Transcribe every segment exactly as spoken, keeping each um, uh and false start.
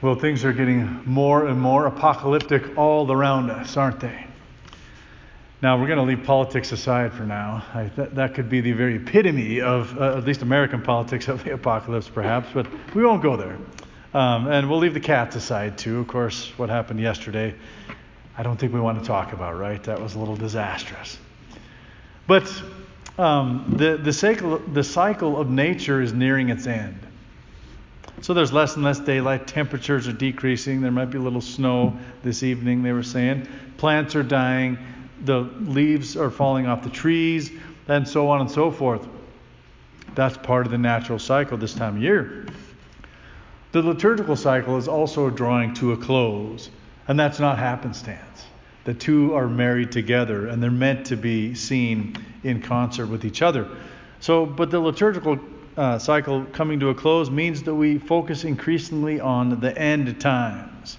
Well, things are getting more and more apocalyptic all around us, aren't they? Now, we're going to leave politics aside for now. I, th- that could be the very epitome of, uh, at least American politics, of the apocalypse, perhaps, but we won't go there. Um, and we'll leave the cats aside, too. Of course, what happened yesterday, I don't think we want to talk about, right? That was a little disastrous. But um, the, the, cycle, the cycle of nature is nearing its end. So there's less and less daylight. Temperatures are decreasing. There might be a little snow this evening, they were saying. Plants are dying. The leaves are falling off the trees, and so on and so forth. That's part of the natural cycle this time of year. The liturgical cycle is also drawing to a close, and that's not happenstance. The two are married together, and they're meant to be seen in concert with each other. So, but the liturgical Uh, cycle coming to a close means that we focus increasingly on the end times.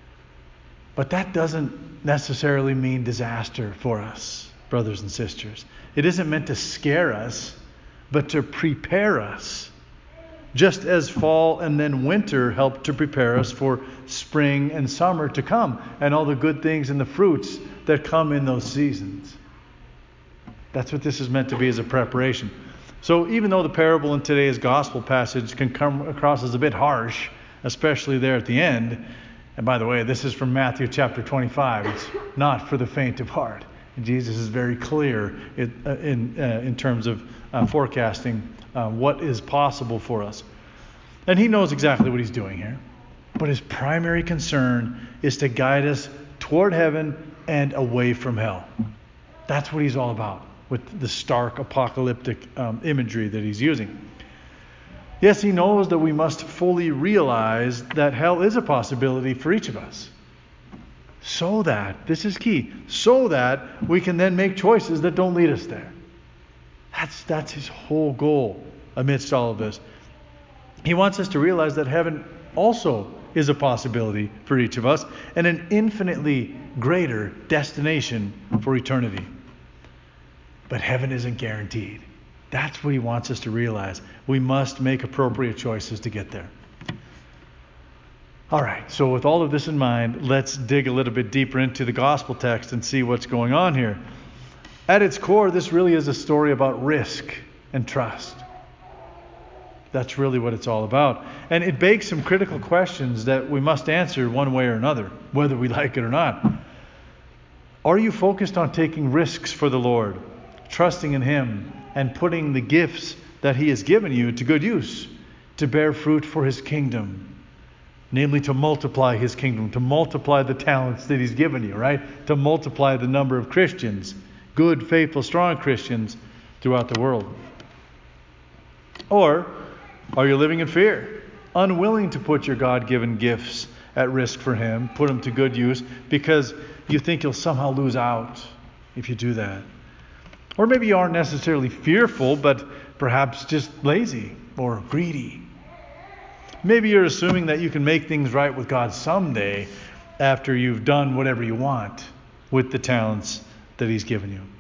But that doesn't necessarily mean disaster for us, brothers and sisters. It isn't meant to scare us, but to prepare us. Just as fall and then winter help to prepare us for spring and summer to come, and all the good things and the fruits that come in those seasons. That's what this is meant to be, as a preparation. So even though the parable in today's gospel passage can come across as a bit harsh, especially there at the end, and by the way, this is from Matthew chapter twenty-five. It's not for the faint of heart. And Jesus is very clear in in, uh, in terms of uh, forecasting uh, what is possible for us. And he knows exactly what he's doing here. But his primary concern is to guide us toward heaven and away from hell. That's what he's all about, with the stark apocalyptic um, imagery that he's using. Yes, he knows that we must fully realize that hell is a possibility for each of us. So that, this is key, so that we can then make choices that don't lead us there. That's, that's his whole goal amidst all of this. He wants us to realize that heaven also is a possibility for each of us, and an infinitely greater destination for eternity. But heaven isn't guaranteed. That's what he wants us to realize. We must make appropriate choices to get there. All right, so with all of this in mind, let's dig a little bit deeper into the gospel text and see what's going on here. At its core, this really is a story about risk and trust. That's really what it's all about. And it begs some critical questions that we must answer one way or another, whether we like it or not. Are you focused on taking risks for the Lord, trusting in him, and putting the gifts that he has given you to good use, to bear fruit for his kingdom? Namely, to multiply his kingdom, to multiply the talents that he's given you, right? To multiply the number of Christians, good, faithful, strong Christians throughout the world. Or are you living in fear, unwilling to put your God-given gifts at risk for him, put them to good use, because you think you'll somehow lose out if you do that? Or maybe you aren't necessarily fearful, but perhaps just lazy or greedy. Maybe you're assuming that you can make things right with God someday after you've done whatever you want with the talents that he's given you.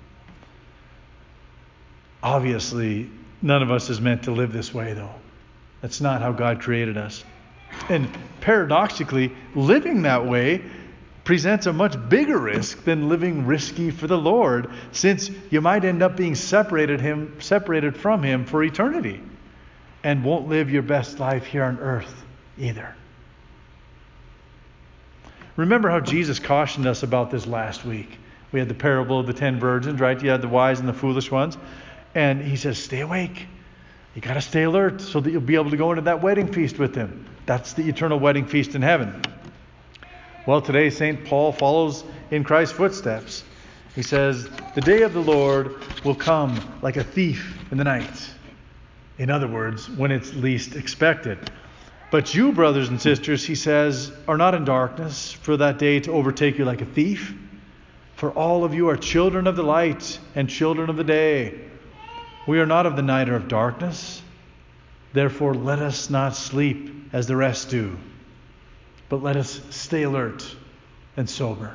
Obviously, none of us is meant to live this way, though. That's not how God created us. And paradoxically, living that way presents a much bigger risk than living risky for the Lord, since you might end up being separated him, separated from him for eternity, and won't live your best life here on earth either. Remember how Jesus cautioned us about this last week. We had the parable of the ten virgins, right? You had the wise and the foolish ones. And he says, stay awake. You got to stay alert so that you'll be able to go into that wedding feast with him. That's the eternal wedding feast in heaven. Well, today Saint Paul follows in Christ's footsteps. He says, the day of the Lord will come like a thief in the night. In other words, when it's least expected. But you, brothers and sisters, he says, are not in darkness for that day to overtake you like a thief. For all of you are children of the light and children of the day. We are not of the night or of darkness. Therefore, let us not sleep as the rest do, but let us stay alert and sober.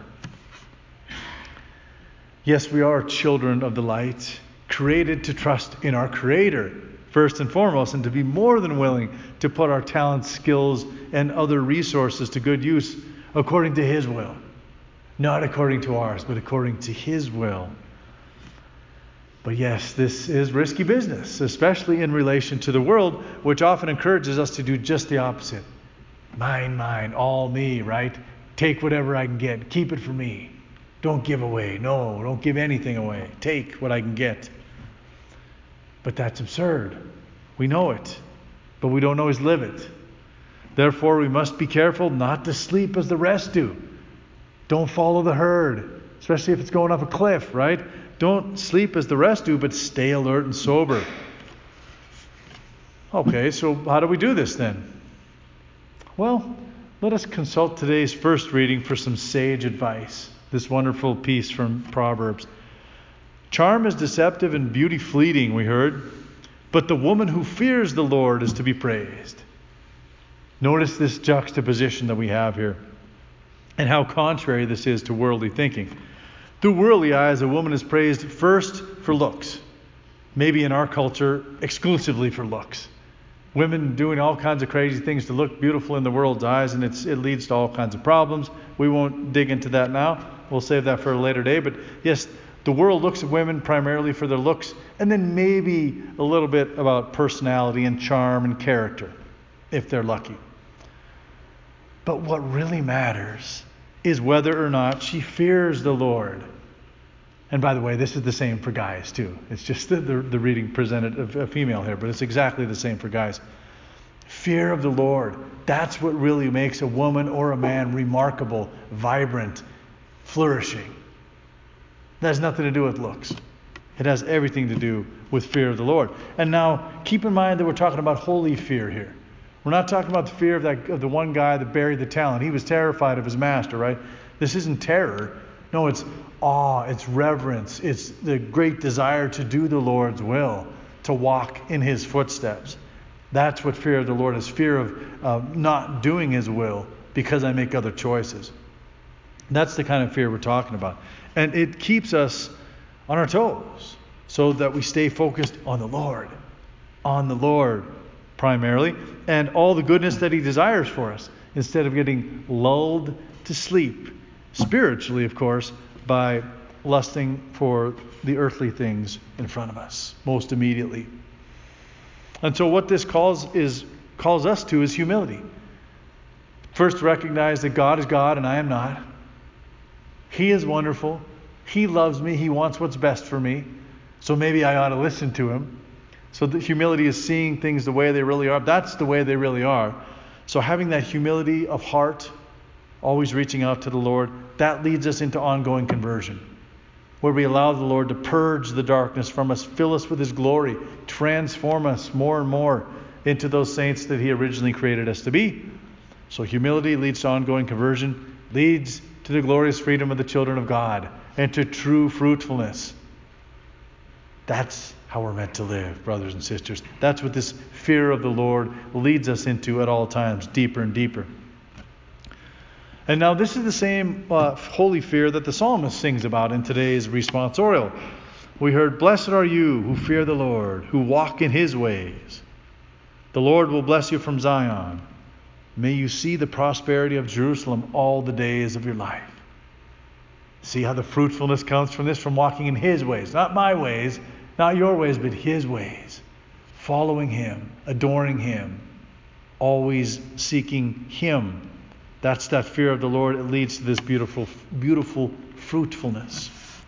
Yes, we are children of the light, created to trust in our Creator first and foremost, and to be more than willing to put our talents, skills, and other resources to good use according to His will. Not according to ours, but according to His will. But yes, this is risky business, especially in relation to the world, which often encourages us to do just the opposite. Mine, mine, all me, right? Take whatever I can get. Keep it for me. Don't give away. No, don't give anything away. Take what I can get. But that's absurd. We know it, but we don't always live it. Therefore, we must be careful not to sleep as the rest do. Don't follow the herd, especially if it's going up a cliff, right? Don't sleep as the rest do, but stay alert and sober. Okay, so how do we do this then? Well, let us consult today's first reading for some sage advice. This wonderful piece from Proverbs. Charm is deceptive and beauty fleeting, we heard, but the woman who fears the Lord is to be praised. Notice this juxtaposition that we have here and how contrary this is to worldly thinking. Through worldly eyes, a woman is praised first for looks. Maybe in our culture, exclusively for looks. Women doing all kinds of crazy things to look beautiful in the world's eyes, and it's, it leads to all kinds of problems. We won't dig into that now. We'll save that for a later day. But yes, the world looks at women primarily for their looks, and then maybe a little bit about personality and charm and character, if they're lucky. But what really matters is whether or not she fears the Lord. And by the way, this is the same for guys too. It's just the, the, the reading presented a, a female here, but it's exactly the same for guys. Fear of the Lord. That's what really makes a woman or a man remarkable, vibrant, flourishing. That has nothing to do with looks. It has everything to do with fear of the Lord. And now, keep in mind that we're talking about holy fear here. We're not talking about the fear of that of the one guy that buried the talent. He was terrified of his master, right? This isn't terror. No, it's awe, it's reverence, it's the great desire to do the Lord's will, to walk in His footsteps. That's what fear of the Lord is. Fear of uh, not doing His will because I make other choices. That's the kind of fear we're talking about. And it keeps us on our toes so that we stay focused on the Lord. On the Lord primarily. And all the goodness that He desires for us. Instead of getting lulled to sleep. Spiritually, of course, by lusting for the earthly things in front of us most immediately. And so what this calls is calls us to is humility. First, recognize that God is God and I am not. He is wonderful. He loves me. He wants what's best for me. So maybe I ought to listen to Him. So the humility is seeing things the way they really are. That's the way they really are. So having that humility of heart, always reaching out to the Lord, that leads us into ongoing conversion, where we allow the Lord to purge the darkness from us, fill us with His glory, transform us more and more into those saints that He originally created us to be. So humility leads to ongoing conversion, leads to the glorious freedom of the children of God, and to true fruitfulness. That's how we're meant to live, brothers and sisters. That's what this fear of the Lord leads us into at all times, deeper and deeper. And now this is the same uh, holy fear that the psalmist sings about in today's responsorial. We heard, "Blessed are you who fear the Lord, who walk in His ways. The Lord will bless you from Zion. May you see the prosperity of Jerusalem all the days of your life." See how the fruitfulness comes from this, from walking in His ways. Not my ways, not your ways, but His ways. Following Him, adoring Him, always seeking Him. That's that fear of the Lord. It leads to this beautiful, beautiful fruitfulness.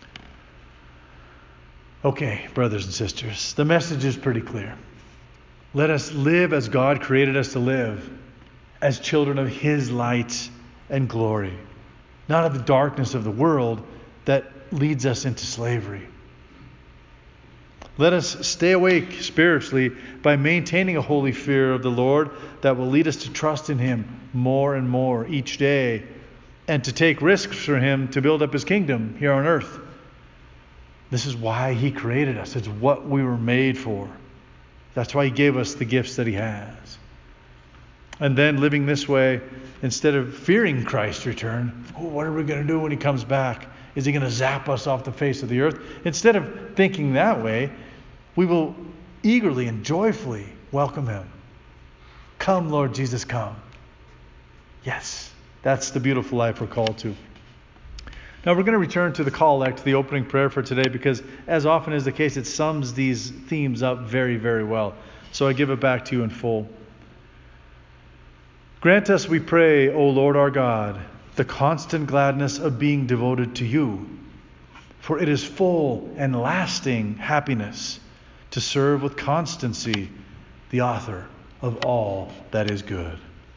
Okay, brothers and sisters, the message is pretty clear. Let us live as God created us to live, as children of His light and glory, not of the darkness of the world that leads us into slavery. Let us stay awake spiritually by maintaining a holy fear of the Lord that will lead us to trust in Him more and more each day, and to take risks for Him to build up His kingdom here on earth. This is why He created us. It's what we were made for. That's why He gave us the gifts that He has. And then living this way, instead of fearing Christ's return, oh, what are we going to do when He comes back? Is He going to zap us off the face of the earth? Instead of thinking that way, we will eagerly and joyfully welcome him. Come, Lord Jesus, come. Yes, that's the beautiful life we're called to. Now we're going to return to the collect, the opening prayer for today, because as often is the case, it sums these themes up very, very well. So I give it back to you in full. Grant us, we pray, O Lord our God, the constant gladness of being devoted to you, for it is full and lasting happiness to serve with constancy the author of all that is good.